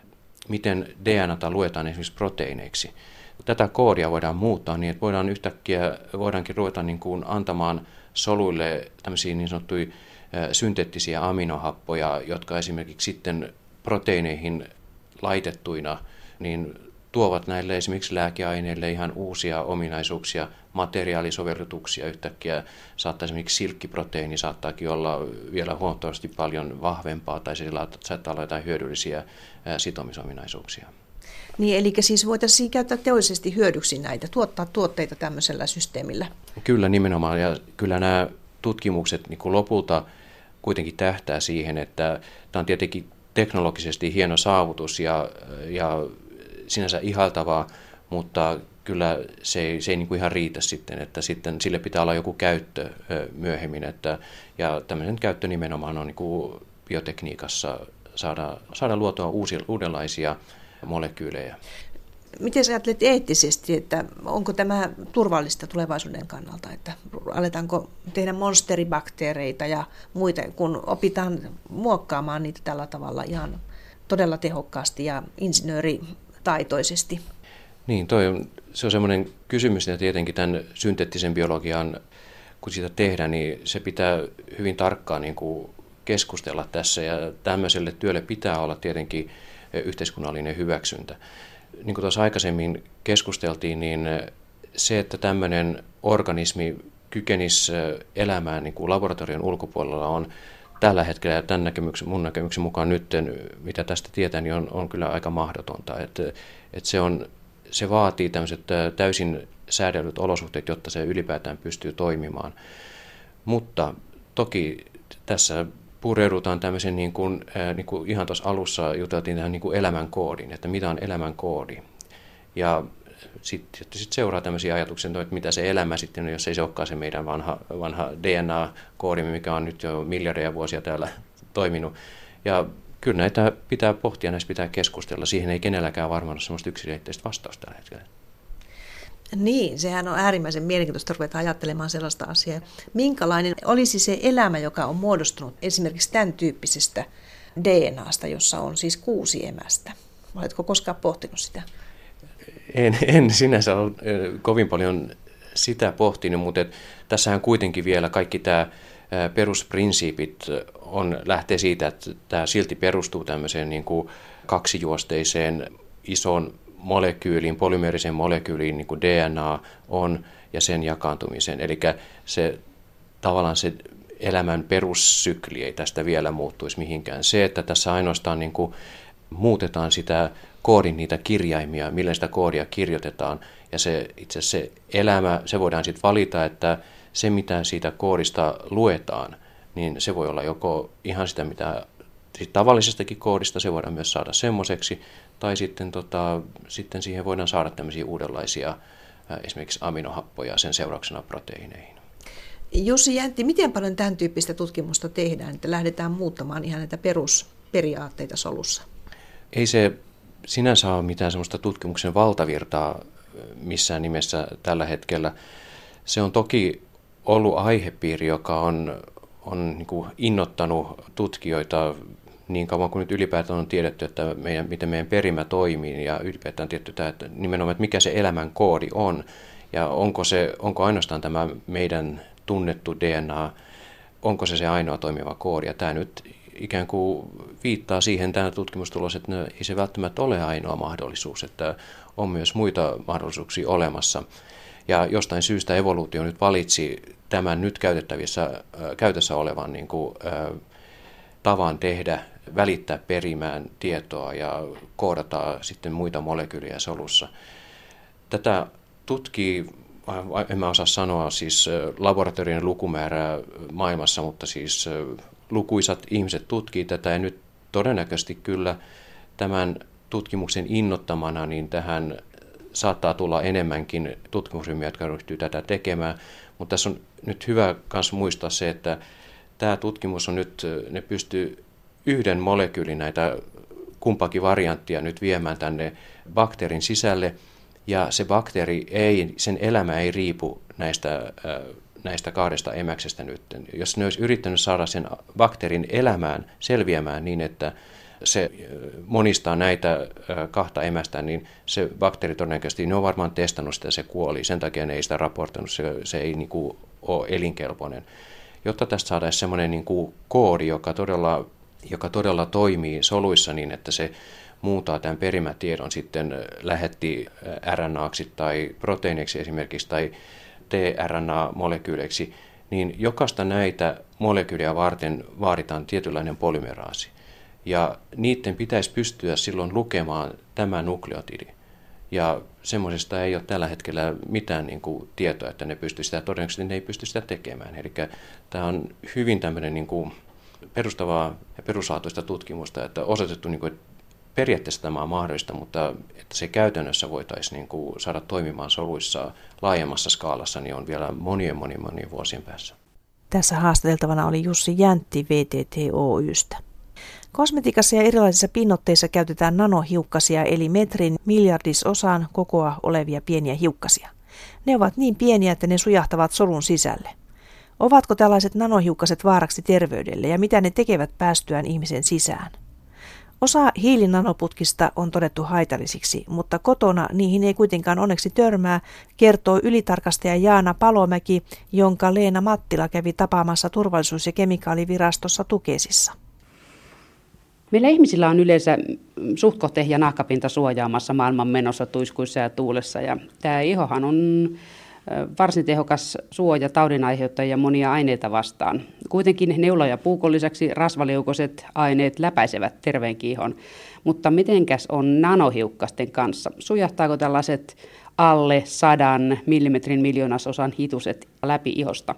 miten D N A:ta luetaan esimerkiksi proteiineiksi. Tätä koodia voidaan muuttaa niin, että voidaan yhtäkkiä, voidaankin ruveta niin kuin antamaan soluille tämmöisiä niin sanottuja synteettisiä aminohappoja, jotka esimerkiksi sitten proteiineihin laitettuina niin tuovat näille esimerkiksi lääkeaineille ihan uusia ominaisuuksia, materiaalisovellutuksia yhtäkkiä. Saattaa esimerkiksi silkkiproteiini saattaakin olla vielä huomattavasti paljon vahvempaa tai se saattaa olla jotain hyödyllisiä sitomisominaisuuksia. Niin, eli siis voitaisiin käyttää teollisesti hyödyksi näitä, tuottaa tuotteita tämmöisellä systeemillä. Kyllä nimenomaan, ja kyllä nämä tutkimukset niin kuin lopulta kuitenkin tähtää siihen, että tämä on tietenkin teknologisesti hieno saavutus ja, ja sinänsä ihailtavaa, mutta kyllä se ei, se ei niin kuin ihan riitä sitten, että sitten sille pitää olla joku käyttö myöhemmin, että, ja tämmöinen käyttö nimenomaan on niin kuin biotekniikassa saada, saada luotua uusia, uudenlaisia molekyylejä. Miten sä ajattelet eettisesti, että onko tämä turvallista tulevaisuuden kannalta, että aletaanko tehdä monsteribakteereita ja muita, kun opitaan muokkaamaan niitä tällä tavalla ihan todella tehokkaasti ja insinööritaitoisesti? Niin, toi on, se on semmoinen kysymys, että tietenkin tämän synteettisen biologian, kun sitä tehdään, niin se pitää hyvin tarkkaan niin kuin keskustella tässä, ja tämmöiselle työlle pitää olla tietenkin yhteiskunnallinen hyväksyntä. Niin kuin tuossa aikaisemmin keskusteltiin, niin se, että tämmöinen organismi kykenisi elämään niin kuin laboratorion ulkopuolella on tällä hetkellä, ja tämän näkemyksen, mun näkemyksen mukaan nyt, mitä tästä tietää, niin on, on kyllä aika mahdotonta. Että, että se, on, se vaatii tämmöiset täysin säädellyt olosuhteet, jotta se ylipäätään pystyy toimimaan. Mutta toki tässä pureudutaan tämmöisen, niin kuin, äh, niin kuin ihan tuossa alussa juteltiin tähän niin kuin elämän koodin, että mitä on elämän koodi. Ja sitten sit seuraa tämmöisiä ajatuksia, että mitä se elämä sitten on, jos ei se olekaan se meidän vanha, vanha D N A-koodi, mikä on nyt jo miljardeja vuosia täällä toiminut. Ja kyllä näitä pitää pohtia, näistä pitää keskustella. Siihen ei kenelläkään varmaan ole semmoista yksiselitteistä vastausta tällä hetkellä. Niin, sehän on äärimmäisen mielenkiintoista ruveta ajattelemaan sellaista asiaa. Minkälainen olisi se elämä, joka on muodostunut esimerkiksi tämän tyyppisestä D N A:sta, jossa on siis kuusi emästä? Oletko koskaan pohtinut sitä? En, en sinänsä ole kovin paljon sitä pohtinut, mutta et tässähän kuitenkin vielä kaikki tämä perusprinsiipit on, lähtee siitä, että tämä silti perustuu tämmöiseen niin kuin kaksijuosteiseen isoon molekyyliin, polymeeriseen molekyyliin, niin kuin D N A on, ja sen jakaantumiseen. Eli se tavallaan se elämän perussykli ei tästä vielä muuttuisi mihinkään. Se, että tässä ainoastaan niin kuin muutetaan sitä koodin niitä kirjaimia, millä sitä koodia kirjoitetaan, ja se itse se elämä, se voidaan sitten valita, että se mitä siitä koodista luetaan, niin se voi olla joko ihan sitä, mitä sit tavallisestakin koodista se voidaan myös saada semmoiseksi, tai sitten, tota, sitten siihen voidaan saada tämmöisiä uudenlaisia ää, esimerkiksi aminohappoja sen seurauksena proteiineihin. Jussi Jäntti, miten paljon tämän tyyppistä tutkimusta tehdään, että lähdetään muuttamaan ihan näitä perusperiaatteita solussa? Ei se sinänsä ole mitään semmoista tutkimuksen valtavirtaa missään nimessä tällä hetkellä. Se on toki ollut aihepiiri, joka on, on niin kuin innottanut tutkijoita niin kauan kuin nyt ylipäätään on tiedetty, että meidän, miten meidän perimä toimii ja ylipäätään tietty tämä, että nimenomaan, että mikä se elämän koodi on ja onko, se, onko ainoastaan tämä meidän tunnettu D N A, onko se se ainoa toimiva koodi. Ja tämä nyt ikään kuin viittaa siihen tämä tutkimustulos, että ei se välttämättä ole ainoa mahdollisuus, että on myös muita mahdollisuuksia olemassa. Ja jostain syystä evoluutio nyt valitsi tämän nyt käytettävissä, käytössä olevan niin kuin, ä, tavan tehdä, välittää perimään tietoa ja koodata sitten muita molekyylejä solussa. Tätä tutkii, en mä osaa sanoa siis laboratorion lukumäärää maailmassa, mutta siis lukuisat ihmiset tutkii tätä ja nyt todennäköisesti kyllä tämän tutkimuksen innottamana niin tähän saattaa tulla enemmänkin tutkimusryhmiä, jotka ryhtyy tätä tekemään, mutta tässä on nyt hyvä myös muistaa se, että tämä tutkimus on nyt, ne pystyy yhden molekyylin näitä kumpakin varianttia nyt viemään tänne bakteerin sisälle, ja se bakteeri ei, sen elämä ei riipu näistä, näistä kahdesta emäksestä nyt. Jos ne olisi yrittänyt saada sen bakteerin elämään, selviämään niin, että se monistaa näitä kahta emästä, niin se bakteeri todennäköisesti, ne on varmaan testannut sitä, se kuoli. Sen takia ne ei sitä raportoinut, se, se ei niin kuin ole elinkelpoinen. Jotta tästä saadaan semmoinen niin kuin koodi, joka todella, joka todella toimii soluissa niin, että se muuntaa tämän perimätiedon sitten lähetti R N A:ksi tai proteiineiksi esimerkiksi tai tRNA-molekyyleiksi, niin jokaista näitä molekyylejä varten vaaditaan tietynlainen polymeraasi. Ja niiden pitäisi pystyä silloin lukemaan tämä nukleotidi. Ja semmoisesta ei ole tällä hetkellä mitään niin kuin tietoa, että ne pystyy sitä, todennäköisesti ne ei pysty sitä tekemään. Eli tämä on hyvin tämmöinen niin kuin perustavaa ja peruslaatuista tutkimusta, että osoitettu, niin kuin, että periaatteessa tämä on mahdollista, mutta että se käytännössä voitaisiin niin kuin saada toimimaan soluissa laajemmassa skaalassa, niin on vielä monien monien monien vuosien päässä. Tässä haastateltavana oli Jussi Jäntti V T T Oy:stä. Kosmetiikassa ja erilaisissa pinnoitteissa käytetään nanohiukkasia eli metrin miljardisosaan kokoa olevia pieniä hiukkasia. Ne ovat niin pieniä, että ne sujahtavat solun sisälle. Ovatko tällaiset nanohiukkaset vaaraksi terveydelle ja mitä ne tekevät päästyään ihmisen sisään? Osa hiilinanoputkista on todettu haitallisiksi, mutta kotona niihin ei kuitenkaan onneksi törmää, kertoo ylitarkastaja Jaana Palomäki, jonka Leena Mattila kävi tapaamassa turvallisuus- ja kemikaalivirastossa Tukesissa. Meillä ihmisillä on yleensä suht koht ehjä nahkapinta suojaamassa maailman menossa, tuiskuissa ja tuulessa. Ja tämä ihohan on varsin tehokas suoja taudinaiheuttajia ja monia aineita vastaan. Kuitenkin neula- ja puukon lisäksi rasvaliukoiset aineet läpäisevät terveen ihon. Mutta mitenkäs on nanohiukkasten kanssa? Sujahtaako tällaiset alle sadan millimetrin miljoonasosan hituset läpi ihosta?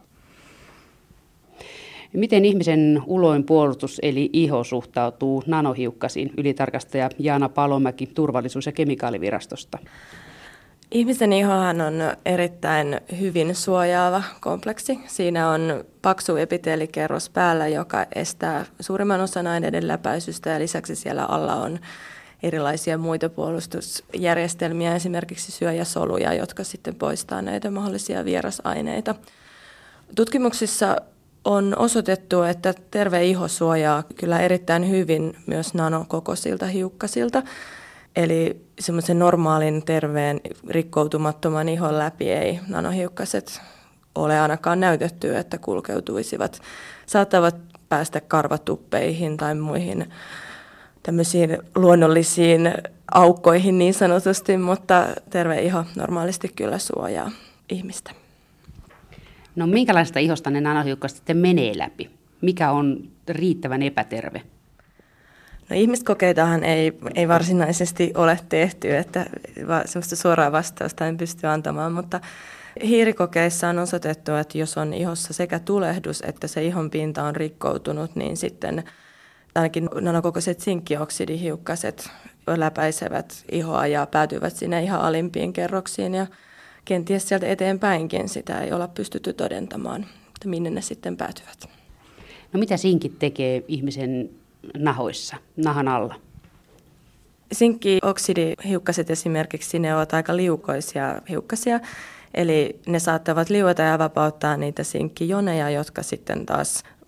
Miten ihmisen uloin puolustus eli iho suhtautuu nanohiukkasiin? Ylitarkastaja Jaana Palomäki Turvallisuus- ja kemikaalivirastosta. Ihmisen ihohan on erittäin hyvin suojaava kompleksi. Siinä on paksu epiteelikerros päällä, joka estää suurimman osan aineiden läpäisystä ja lisäksi siellä alla on erilaisia muita puolustusjärjestelmiä, esimerkiksi syöjäsoluja, jotka sitten poistaa näitä mahdollisia vierasaineita. Tutkimuksissa on osoitettu, että terve iho suojaa kyllä erittäin hyvin myös nanokokoisilta hiukkasilta. Eli semmoisen normaalin, terveen, rikkoutumattoman ihon läpi ei nanohiukkaset ole ainakaan näytetty, että kulkeutuisivat. Saattavat päästä karvatuppeihin tai muihin tämmöisiin luonnollisiin aukkoihin niin sanotusti, mutta terve iho normaalisti kyllä suojaa ihmistä. No minkälaista ihosta ne nanohiukkaset sitten menee läpi? Mikä on riittävän epäterve? No ihmiskokeitahan ei, ei varsinaisesti ole tehty, että semmoista suoraa vastausta en pysty antamaan, mutta hiirikokeissa on osoitettu, että jos on ihossa sekä tulehdus että se ihon pinta on rikkoutunut, niin sitten ainakin nanokokoiset sinkkioksidihiukkaset läpäisevät ihoa ja päätyvät sinne ihan alimpiin kerroksiin ja kenties sieltä eteenpäinkin sitä ei olla pystytty todentamaan, että minne ne sitten päätyvät. No mitä sinkit tekee ihmisen nahoissa, nahan alla? Sinkkioksidihiukkaset esimerkiksi, ne ovat aika liukoisia hiukkasia, eli ne saattavat liueta ja vapauttaa niitä sinkkijoneja, jotka sitten taas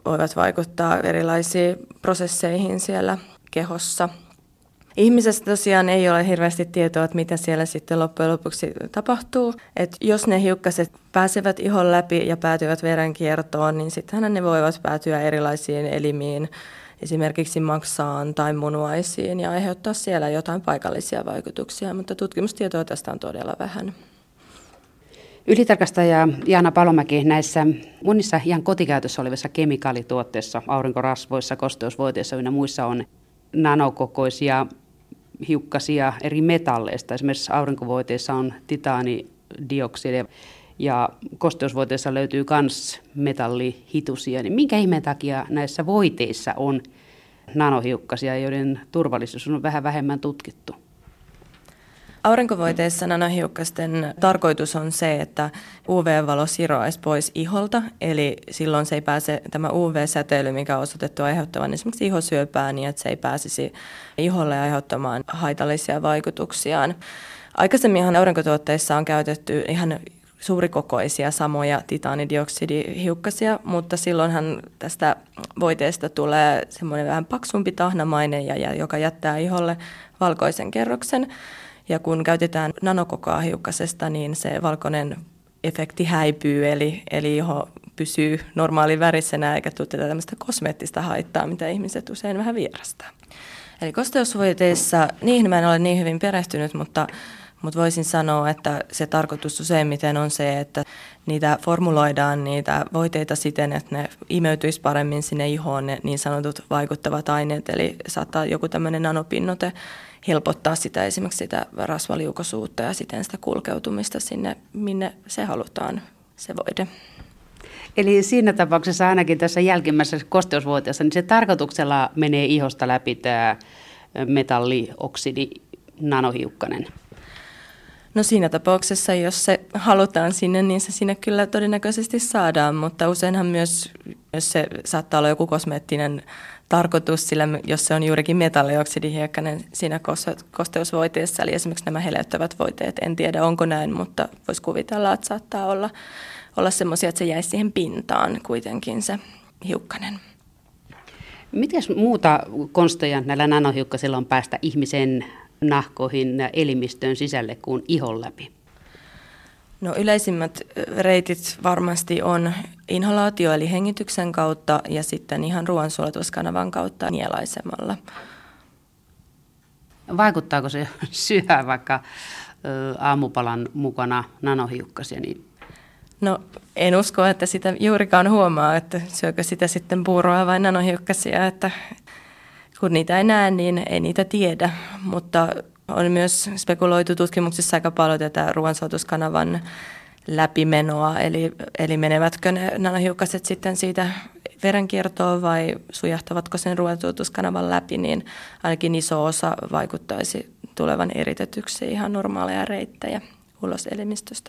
voivat vaikuttaa erilaisiin prosesseihin siellä kehossa. Ihmisestä tosiaan ei ole hirveästi tietoa, että mitä siellä sitten loppujen lopuksi tapahtuu. Et jos ne hiukkaset pääsevät ihon läpi ja päätyvät verenkiertoon, niin sittenhän ne voivat päätyä erilaisiin elimiin, esimerkiksi maksaan tai munuaisiin ja aiheuttaa siellä jotain paikallisia vaikutuksia, mutta tutkimustietoa tästä on todella vähän. Ylitarkastaja Jaana Palomäki, näissä monissa ihan kotikäytössä olevissa kemikaalituotteissa, aurinkorasvoissa, kosteusvoiteissa ynnä muissa on nanokokoisia hiukkasia eri metalleista. Esimerkiksi aurinkovoiteissa on titaanidioksidia ja kosteusvoiteissa löytyy myös metallihitusia. Niin minkä ihmeen takia näissä voiteissa on nanohiukkasia, joiden turvallisuus on vähän vähemmän tutkittu? Aurinkovoiteissa nanohiukkasten tarkoitus on se, että U V-valo siroaisi pois iholta, eli silloin se ei pääse, tämä U V-säteily, mikä on osoitettu aiheuttavan esimerkiksi ihosyöpää, niin että se ei pääsisi iholle aiheuttamaan haitallisia vaikutuksiaan. Aikaisemminhan aurinkotuotteissa on käytetty ihan suurikokoisia samoja titaanidioksidihiukkasia, mutta silloinhan tästä voiteesta tulee semmoinen vähän paksumpi tahnamainen, ja, ja, joka jättää iholle valkoisen kerroksen. Ja kun käytetään nanokokoa hiukkasesta, niin se valkoinen efekti häipyy, eli, eli iho pysyy normaalin värisenä eikä tule tämmöistä kosmeettista haittaa, mitä ihmiset usein vähän vierastaa. Eli kosteusvoiteissa, niihin mä en ole niin hyvin perehtynyt, mutta, mutta voisin sanoa, että se tarkoitus useimmiten on se, että niitä formuloidaan niitä voiteita siten, että ne imeytyisi paremmin sinne ihoon, ne niin sanotut vaikuttavat aineet, eli saattaa joku tämmöinen nanopinnote helpottaa sitä esimerkiksi sitä rasvaliukoisuutta ja siten sitä kulkeutumista sinne, minne se halutaan, se voide. Eli siinä tapauksessa ainakin tässä jälkimmäisessä kosteusvoiteessa, niin se tarkoituksella menee ihosta läpi tämä metallioksidi nanohiukkanen. No siinä tapauksessa, jos se halutaan sinne, niin se sinne kyllä todennäköisesti saadaan, mutta useinhan myös, jos se saattaa olla joku kosmeettinen tarkoitus, sillä jos se on juurikin metallioksidihiekkainen siinä kosteusvoiteessa, eli esimerkiksi nämä heleyttävät voiteet, en tiedä onko näin, mutta voisi kuvitella, että saattaa olla, olla semmoisia, että se jäisi siihen pintaan kuitenkin se hiukkanen. Miten muuta konsteja näillä nanohiukkasilla on päästä ihmisen nahkoihin ja elimistöön sisälle kuin ihon läpi? No yleisimmät reitit varmasti on inhalaatio eli hengityksen kautta ja sitten ihan ruoansulatuskanavan kautta nielaisemalla. Vaikuttaako se syödä vaikka aamupalan mukana nanohiukkasia? Niin... No en usko, että sitä juurikaan huomaa, että syökö sitä sitten puuroa vai nanohiukkasia, että kun niitä ei näe, niin ei niitä tiedä, mutta on myös spekuloitu tutkimuksissa aika paljon tätä ruoansulatukskanavan läpimenoa, eli, eli menevätkö ne nanohiukkaset sitten siitä verenkiertoon vai sujahtavatko sen ruoansulatukskanavan läpi, niin ainakin iso osa vaikuttaisi tulevan eritetyksi ihan normaaleja reittejä ulos elimistöstä.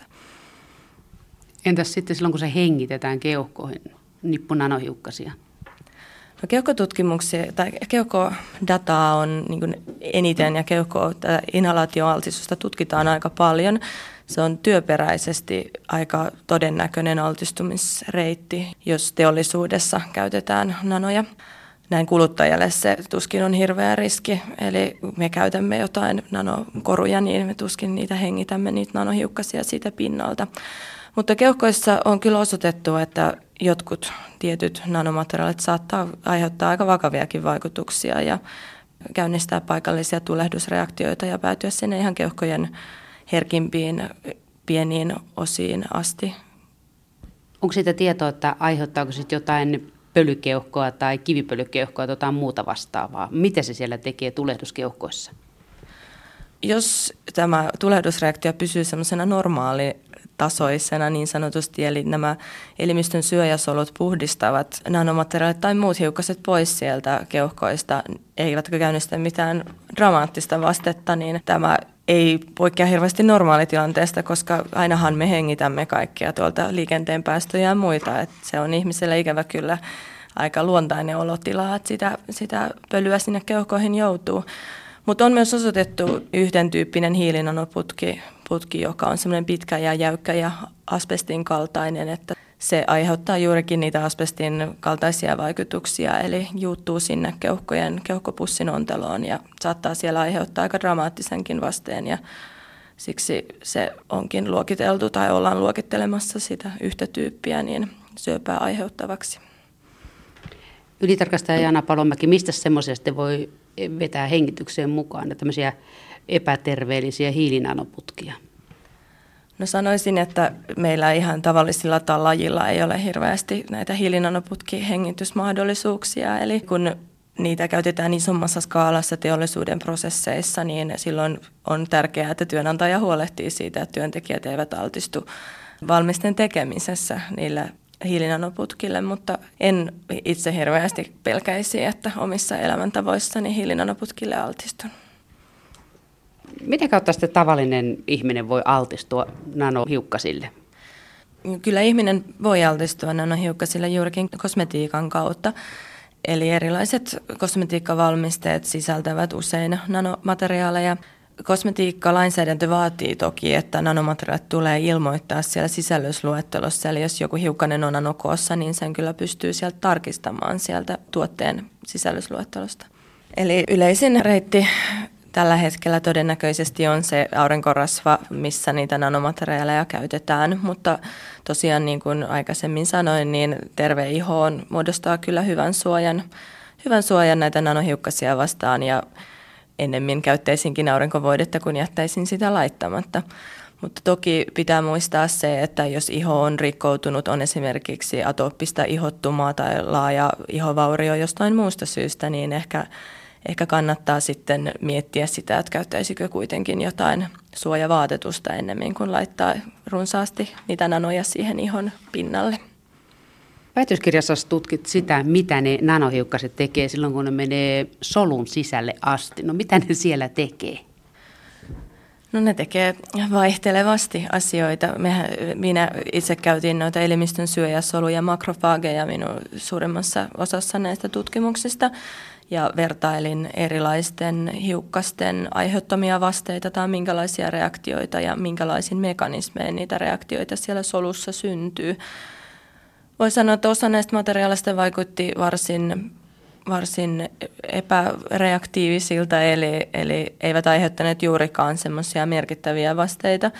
Entäs sitten silloin, kun se hengitetään keuhkoihin, nippu nanohiukkasia? No keuhkotutkimuksia tai keuhkodataa on niin kuin eniten ja keuhko inhalaatioaltistusta tutkitaan aika paljon. Se on työperäisesti aika todennäköinen altistumisreitti, jos teollisuudessa käytetään nanoja. Näin kuluttajalle se tuskin on hirveä riski, eli me käytämme jotain nanokoruja, niin me tuskin niitä hengitämme, niitä nanohiukkasia siitä pinnalta. Mutta keuhkoissa on kyllä osoitettu, että jotkut tietyt nanomateriaalit saattaa aiheuttaa aika vakaviakin vaikutuksia ja käynnistää paikallisia tulehdusreaktioita ja päätyä sinne ihan keuhkojen herkimpiin pieniin osiin asti. Onko siitä tietoa, että aiheuttaako sitten jotain pölykeuhkoa tai kivipölykeuhkoa tai jotain muuta vastaavaa? Mitä se siellä tekee tulehduskeuhkoissa? Jos tämä tulehdusreaktio pysyy semmoisena normaalitasoisena niin sanotusti, eli nämä elimistön syöjäsolut puhdistavat nanomateriaalit tai muut hiukkaset pois sieltä keuhkoista, eivätkä käynnistä mitään dramaattista vastetta, niin tämä ei poikkea hirveästi normaalitilanteesta, koska ainahan me hengitämme kaikkia tuolta liikenteen päästöjä ja muita. Että se on ihmiselle ikävä kyllä aika luontainen olotila, että sitä, sitä pölyä sinne keuhkoihin joutuu. Mutta on myös osoitettu yhden tyyppinen hiilinanoputki putki, joka on semmoinen pitkä ja jäykkä ja asbestin kaltainen, että se aiheuttaa juurikin niitä asbestin kaltaisia vaikutuksia, eli juuttuu sinne keuhkojen, keuhkopussin onteloon ja saattaa siellä aiheuttaa aika dramaattisenkin vasteen. Ja siksi se onkin luokiteltu tai ollaan luokittelemassa sitä yhtä tyyppiä niin syöpää aiheuttavaksi. Ylitarkastaja Jaana Palomäki, mistä semmoisesta voi vetää hengitykseen mukaan tämmöisiä epäterveellisiä hiilinanoputkia? No sanoisin, että meillä ihan tavallisilla lajilla ei ole hirveästi näitä hiilinanoputki-hengitysmahdollisuuksia. Eli kun niitä käytetään isommassa skaalassa teollisuuden prosesseissa, niin silloin on tärkeää, että työnantaja huolehtii siitä, että työntekijät eivät altistu valmisten tekemisessä niillä hiilinanoputkille, mutta en itse hirveästi pelkäisi, että omissa elämäntavoissani hiilinanoputkille altistun. Miten kautta sitten tavallinen ihminen voi altistua nanohiukkasille? Kyllä ihminen voi altistua nanohiukkasille juurikin kosmetiikan kautta. Eli erilaiset kosmetiikkavalmisteet sisältävät usein nanomateriaaleja. Kosmetiikkalainsäädäntö vaatii toki, että nanomateriaalit tulee ilmoittaa siellä sisällysluettelossa. Eli jos joku hiukkanen on nanokoossa, niin sen kyllä pystyy sieltä tarkistamaan sieltä tuotteen sisällysluettelosta. Eli yleisin reitti tällä hetkellä todennäköisesti on se aurinkorasva, missä niitä nanomateriaaleja käytetään, mutta tosiaan niin kuin aikaisemmin sanoin, niin terve iho on, muodostaa kyllä hyvän suojan, hyvän suojan näitä nanohiukkasia vastaan ja ennemmin käyttäisinkin aurinkovoidetta, kun jättäisin sitä laittamatta. Mutta toki pitää muistaa se, että jos iho on rikkoutunut, on esimerkiksi atooppista ihottumaa tai laaja ihovaurio jostain muusta syystä, niin ehkä Ehkä kannattaa sitten miettiä sitä, että käyttäisikö kuitenkin jotain suojavaatetusta ennemmin kuin laittaa runsaasti niitä nanoja siihen ihon pinnalle. Väitöskirjassa tutkit sitä, mitä ne nanohiukkaset tekee silloin, kun ne menee solun sisälle asti. No mitä ne siellä tekee? No ne tekee vaihtelevasti asioita. Mehän, minä itse käytin noita elimistön syöjäsoluja, makrofaageja minun suurimmassa osassa näistä tutkimuksista. Ja vertailin erilaisten hiukkasten aiheuttamia vasteita tai minkälaisia reaktioita ja minkälaisin mekanismein niitä reaktioita siellä solussa syntyy. Voi sanoa, että osa näistä materiaaleista vaikutti varsin, varsin epäreaktiivisilta, eli, eli eivät aiheuttaneet juurikaan semmoisia merkittäviä vasteita,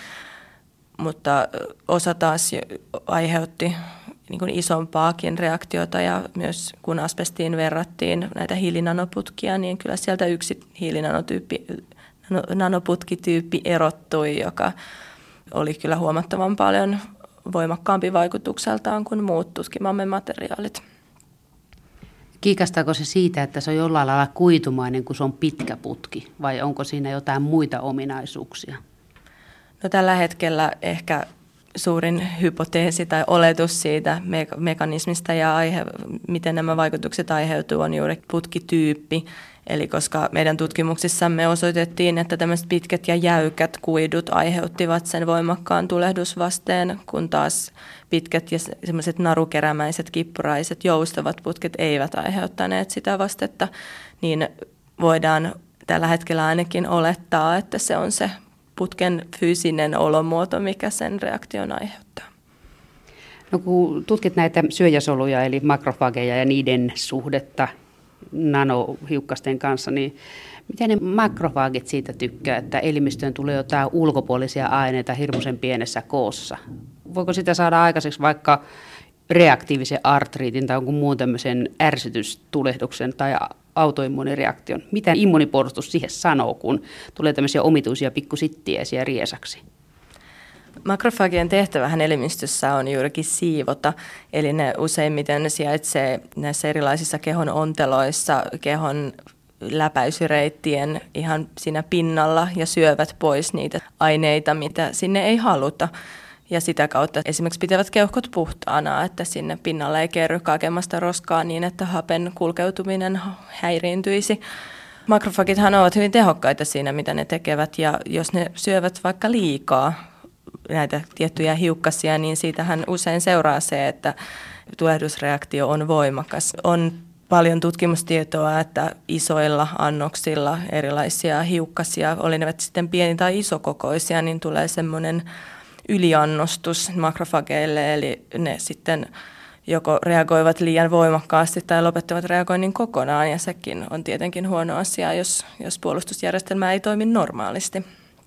mutta osa taas aiheutti niin kuin isompaakin reaktiota ja myös kun asbestiin verrattiin näitä hiilinanoputkia, niin kyllä sieltä yksi hiilinanotyyppi, nanoputkityyppi erottui, joka oli kyllä huomattavan paljon voimakkaampi vaikutukseltaan kuin muut tutkimamme materiaalit. Kiikastaako se siitä, että se on jollain lailla kuitumainen, kun se on pitkä putki, vai onko siinä jotain muita ominaisuuksia? No tällä hetkellä ehkä suurin hypoteesi tai oletus siitä me- mekanismista ja aihe, miten nämä vaikutukset aiheutuu, on juuri putkityyppi. Eli koska meidän tutkimuksissamme osoitettiin, että tämmöiset pitkät ja jäykät kuidut aiheuttivat sen voimakkaan tulehdusvasteen, kun taas pitkät ja semmoiset narukerämäiset, kippuraiset, joustavat putket eivät aiheuttaneet sitä vastetta, niin voidaan tällä hetkellä ainakin olettaa, että se on se putken fyysinen olomuoto, mikä sen reaktion aiheuttaa. No kun tutkit näitä syöjäsoluja eli makrofageja ja niiden suhdetta nanohiukkasten kanssa, niin miten ne makrofagit siitä tykkää, että elimistöön tulee jotain ulkopuolisia aineita hirmuisen pienessä koossa? Voiko sitä saada aikaiseksi vaikka reaktiivisen artriitin tai jonkun muun tämmöisen ärsytystulehduksen tai autoimmuunireaktion? Mitä immunipuolustus siihen sanoo, kun tulee tämmöisiä omituisia pikkusittiäisiä riesaksi? Makrofagien tehtävähän elimistössä on juurikin siivota, eli ne useimmiten ne sijaitsee näissä erilaisissa kehon onteloissa, kehon läpäisyreittien ihan siinä pinnalla ja syövät pois niitä aineita, mitä sinne ei haluta. Ja sitä kautta esimerkiksi pitävät keuhkot puhtaana, että sinne pinnalle ei kerry kaikemmasta roskaa niin, että hapen kulkeutuminen häiriintyisi. Makrofagithan ovat hyvin tehokkaita siinä, mitä ne tekevät, ja jos ne syövät vaikka liikaa näitä tiettyjä hiukkasia, niin siitähän usein seuraa se, että tulehdusreaktio on voimakas. On paljon tutkimustietoa, että isoilla annoksilla erilaisia hiukkasia, oli ne sitten pieni- tai isokokoisia, niin tulee semmoinen yliannostus makrofageille, eli ne sitten joko reagoivat liian voimakkaasti tai lopettavat reagoinnin kokonaan, ja sekin on tietenkin huono asia, jos, jos puolustusjärjestelmä ei toimi normaalisti.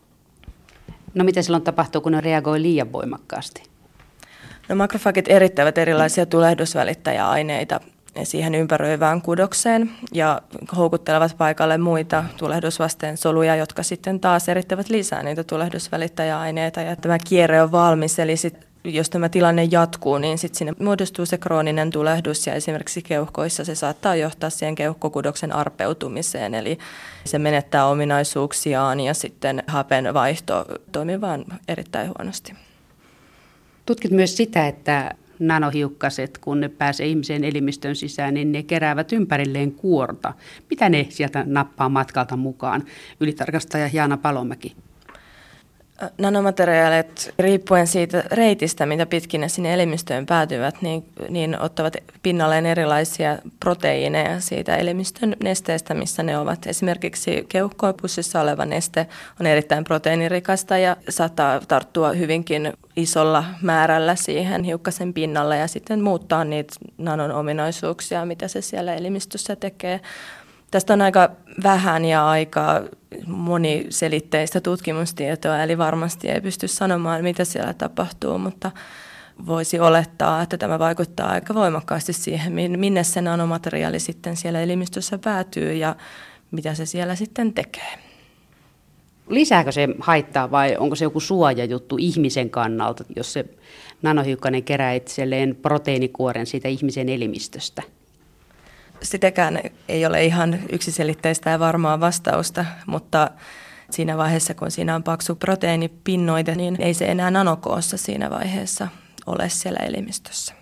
No mitä silloin tapahtuu, kun ne reagoi liian voimakkaasti? No makrofagit erittävät erilaisia tulehdusvälittäjäaineita siihen ympäröivään kudokseen ja houkuttelevat paikalle muita tulehdusvasteen soluja, jotka sitten taas erittävät lisää niitä tulehdusvälittäjäaineita, ja tämä kierre on valmis, eli sit, jos tämä tilanne jatkuu, niin sitten sinne muodostuu se krooninen tulehdus, ja esimerkiksi keuhkoissa se saattaa johtaa siihen keuhkokudoksen arpeutumiseen, eli se menettää ominaisuuksiaan ja sitten hapen vaihto toimii vaan erittäin huonosti. Tutkit myös sitä, että nanohiukkaset, kun ne pääsee ihmisen elimistön sisään, niin ne keräävät ympärilleen kuorta. Mitä ne sieltä nappaa matkalta mukaan? Ylitarkastaja Jaana Palomäki. Nanomateriaalit, riippuen siitä reitistä, mitä pitkin ne sinne elimistöön päätyvät, niin, niin ottavat pinnalleen erilaisia proteiineja siitä elimistön nesteestä, missä ne ovat. Esimerkiksi keuhkopussissa oleva neste on erittäin proteiinirikasta ja saattaa tarttua hyvinkin isolla määrällä siihen hiukkasen pinnalle ja sitten muuttaa niitä nanon ominaisuuksia, mitä se siellä elimistössä tekee. Tästä on aika vähän ja aika moniselitteistä tutkimustietoa, eli varmasti ei pysty sanomaan, mitä siellä tapahtuu, mutta voisi olettaa, että tämä vaikuttaa aika voimakkaasti siihen, minne se nanomateriaali sitten siellä elimistössä päätyy ja mitä se siellä sitten tekee. Lisääkö se haittaa vai onko se joku suojajuttu ihmisen kannalta, jos se nanohiukkanen kerää itselleen proteiinikuoren siitä ihmisen elimistöstä? Sitäkään ei ole ihan yksiselitteistä ja varmaa vastausta, mutta siinä vaiheessa, kun siinä on paksu proteiinipinnoite, niin ei se enää nanokoossa siinä vaiheessa ole siellä elimistössä.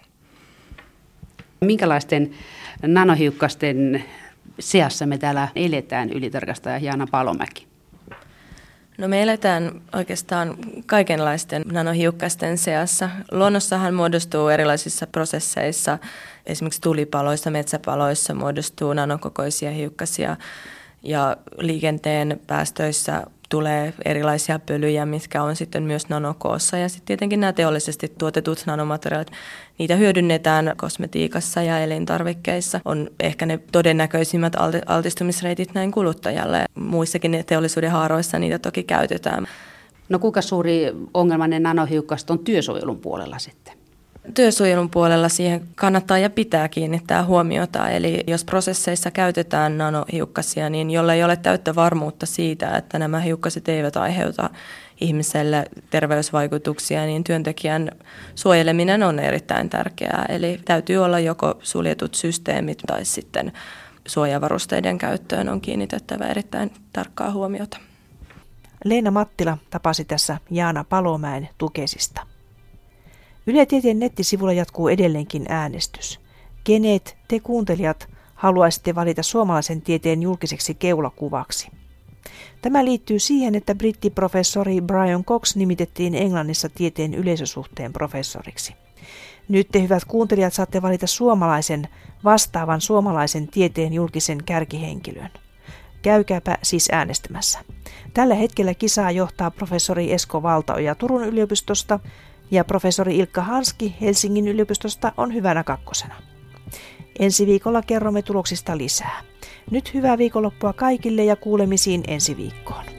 Minkälaisten nanohiukkasten seassa me täällä eletään, ylitarkastaja Jaana Palomäki? No me eletään oikeastaan kaikenlaisten nanohiukkasten seassa. Luonnossahan muodostuu erilaisissa prosesseissa, esimerkiksi tulipaloissa, metsäpaloissa muodostuu nanokokoisia hiukkasia ja liikenteen päästöissä tulee erilaisia pölyjä, mitkä on sitten myös nanokoossa. Ja sitten tietenkin nämä teollisesti tuotetut nanomateriaalit, niitä hyödynnetään kosmetiikassa ja elintarvikkeissa. On ehkä ne todennäköisimmät altistumisreitit näin kuluttajalle. Muissakin teollisuuden haaroissa niitä toki käytetään. No kuinka suuri ongelma ne nanohiukkaset on työsuojelun puolella sitten? Työsuojelun puolella siihen kannattaa ja pitää kiinnittää huomiota. Eli jos prosesseissa käytetään nanohiukkasia, niin jolla ei ole täyttä varmuutta siitä, että nämä hiukkaset eivät aiheuta ihmiselle terveysvaikutuksia, niin työntekijän suojeleminen on erittäin tärkeää. Eli täytyy olla joko suljetut systeemit tai sitten suojavarusteiden käyttöön on kiinnitettävä erittäin tarkkaa huomiota. Leena Mattila tapasi tässä Jaana Palomäen Tukesista. Yle Tieteen nettisivulla jatkuu edelleenkin äänestys. Kenet te kuuntelijat haluaisitte valita suomalaisen tieteen julkiseksi keulakuvaksi? Tämä liittyy siihen, että brittiprofessori Brian Cox nimitettiin Englannissa tieteen yleisösuhteen professoriksi. Nyt te hyvät kuuntelijat saatte valita suomalaisen vastaavan suomalaisen tieteen julkisen kärkihenkilön. Käykääpä siis äänestämässä. Tällä hetkellä kisaa johtaa professori Esko Valtaoja Turun yliopistosta ja professori Ilkka Hanski Helsingin yliopistosta on hyvänä kakkosena. Ensi viikolla kerromme tuloksista lisää. Nyt hyvää viikonloppua kaikille ja kuulemisiin ensi viikkoon.